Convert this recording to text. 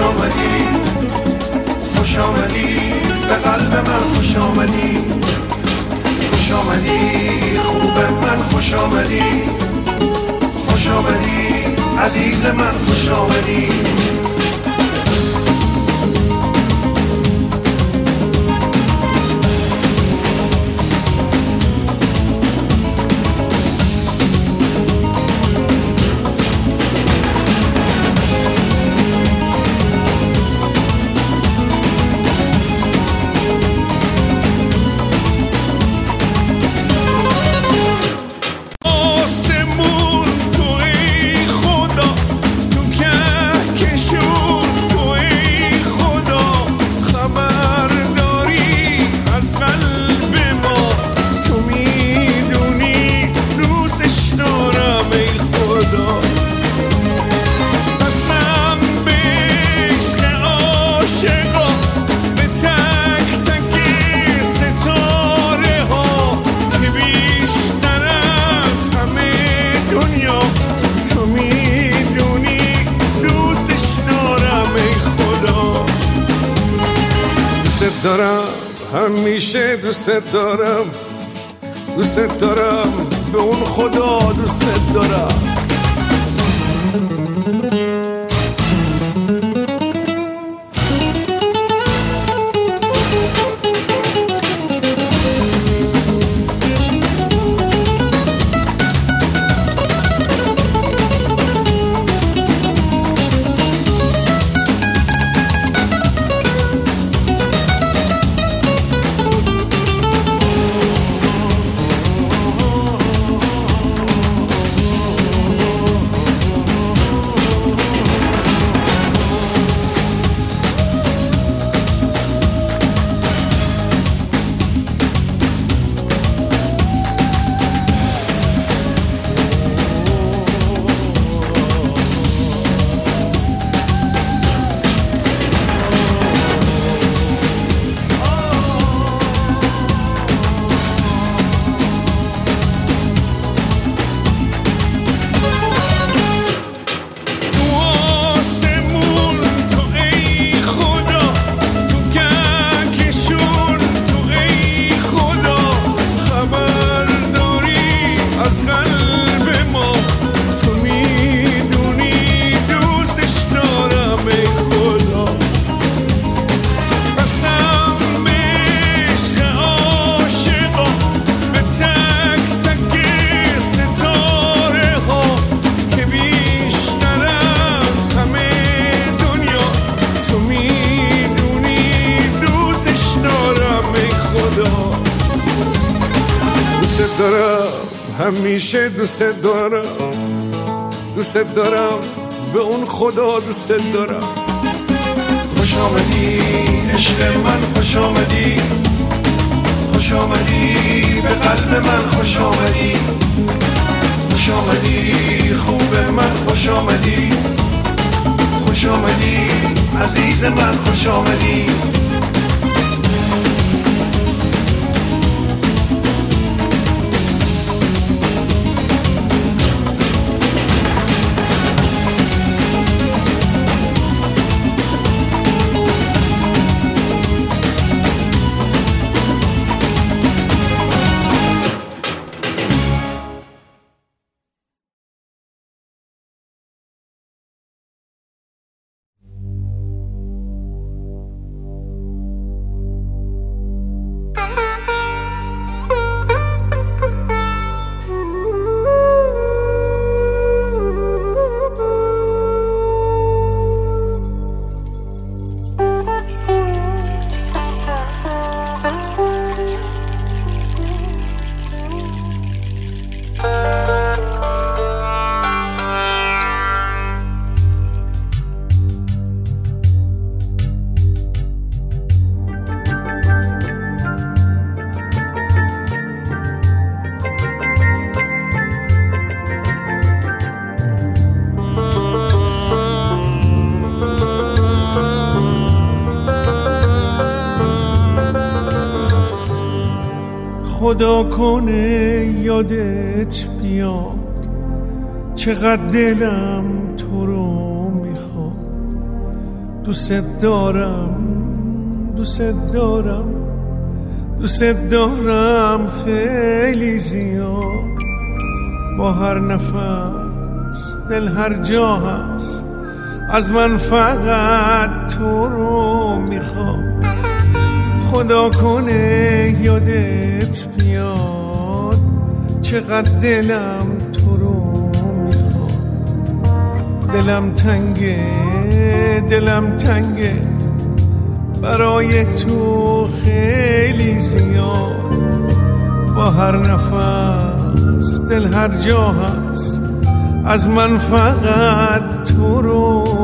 آمدی، خوش آمدی به قلب من، خوش آمدی، خوش آمدی خوب من، خوش آمدی، خوش آمدی عزیز من، خوش آمدی. همیشه دوست دارم، دوست دارم به اون خدا دوست دارم. همیشه دوست دارم، دوست دارم به اون خدا دوست دارم. خوش آمدی عشق من، خوش آمدی، خوش آمدی به قلب من، خوش آمدی، خوش آمدی خوب من، خوش آمدی، خوش آمدی عزیز من، خوش آمدی. خدا کنه یادت بیاد چقدر دلم تو رو میخواد، دوست دارم دوست دارم دوست دارم خیلی زیاد، با هر نفس دل هر جا هست از من فقط تو رو میخوام. خدا کنه یادت بیاد چقدر دلم تو رو میخوام. دلم تنگه دلم تنگه برای تو خیلی زیاد، با هر نفس دل هر جا هست از من فقط تو رو